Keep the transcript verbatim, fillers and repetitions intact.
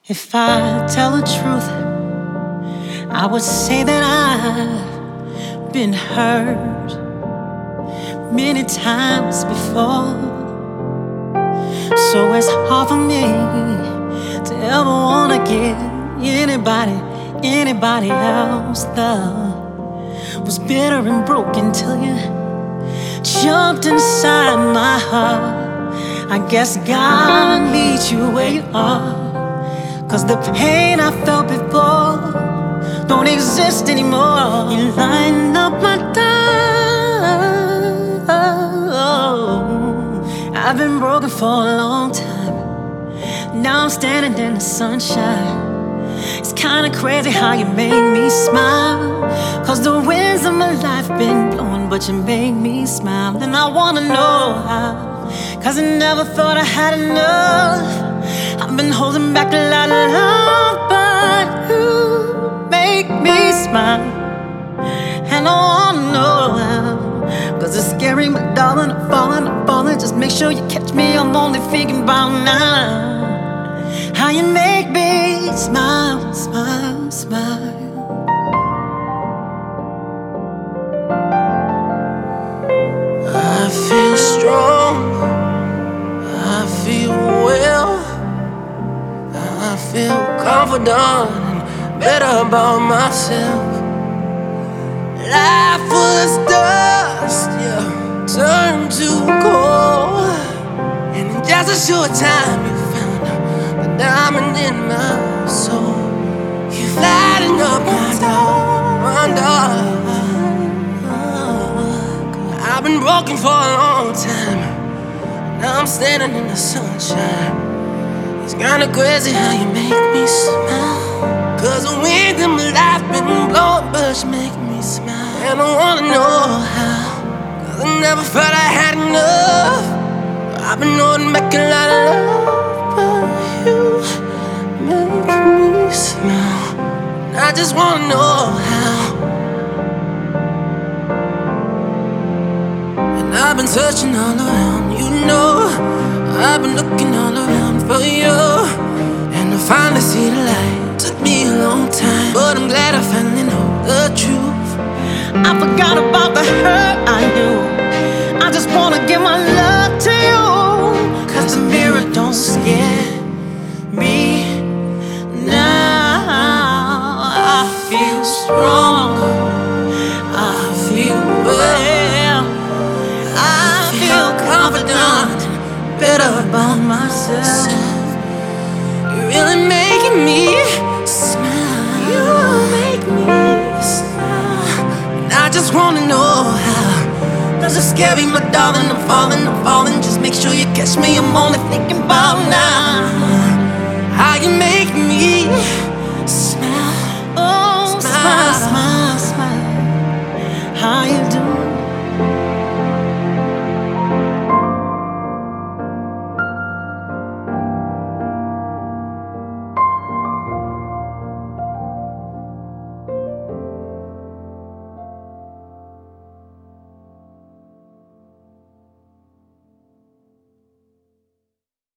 If I tell the truth, I would say that I've been hurt many times before. So it's hard for me to ever wanna give anybody, anybody else love. Was bitter and broken till you jumped inside my heart. I guess God meets you where you are, 'cause the pain I felt before don't exist anymore. You line up my time. I've been broken for a long time. Now I'm standing in the sunshine. It's kinda crazy how you made me smile, 'cause the winds of my life been blowing, but you made me smile. And I wanna know how, 'cause I never thought I had enough. I've been holding back a lot of love, but you make me smile. And I wanna know how, 'cause it's scary, but darling, I'm falling, I'm falling. Just make sure you catch me, I'm only thinking about now. How you make me smile, smile, smile. I feel strong, I feel well, I feel confident and better about myself. Life was dust, yeah, turned to gold, and in just a short time you found the diamond in my soul. You lighten up my dark, my dark. I've been broken for a long time. Now I'm standing in the sunshine. It's kinda crazy how you make me smile, 'cause the wind in my life been blowing, but you make me smile. And I wanna know how, 'cause I never felt I had enough. I've been holding back a lot of love, but you make me smile. I just wanna know how. And I've been searching all around, you know. I've been looking all around for you, and to finally see the light took me a long time, but I'm glad I finally know the truth. I forgot about the hurt I knew. I just wanna give my love to you, 'cause the mirror don't scare me now. I feel strong, I feel well, I feel confident, better about myself. You're really making me smile. You make me smile. And I just wanna know how, 'cause it's scary, my darling. I'm falling, I'm falling. Just make sure you catch me, I'm only thinking about now.